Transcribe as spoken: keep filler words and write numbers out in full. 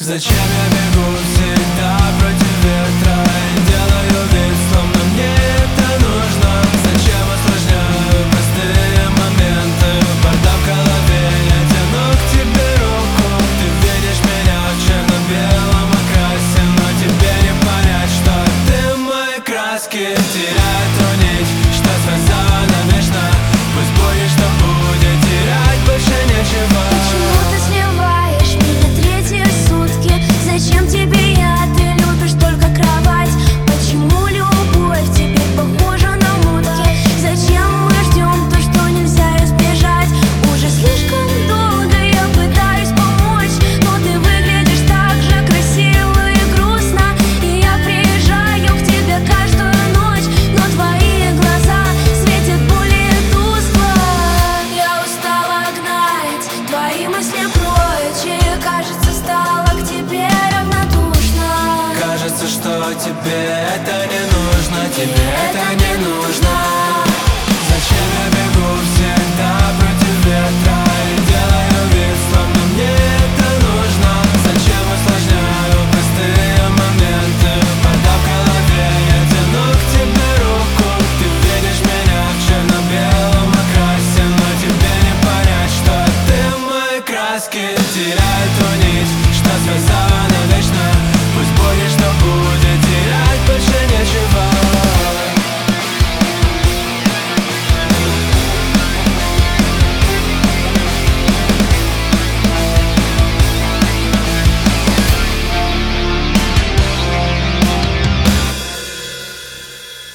Зачем я бегу всегда против ветра и делаю вид, словно мне это нужно? Зачем осложняю простые моменты? Вода в голове, я тяну к тебе руку. Ты видишь меня в черно-белом окрасе, но тебе не понять, что ты мои краски. Теряю ту нить, что связала навечно. Пусть будет, что будет, терять больше нечего. Почему ты сливаешь меня третьи сутки? Зачем тебе я? Ты любишь только кровать. Почему любовь теперь похожа на мутки? Зачем мы ждем то, что нельзя избежать? Уже слишком долго я пытаюсь помочь, но ты выглядишь так же красиво и грустно. И я приезжаю к тебе каждую ночь, но твои глаза светят более тускло. Я устала гнать твои мысли прочь, и кажется, стала к тебе равнодушна. Кажется, что тебе это не нужно, тебе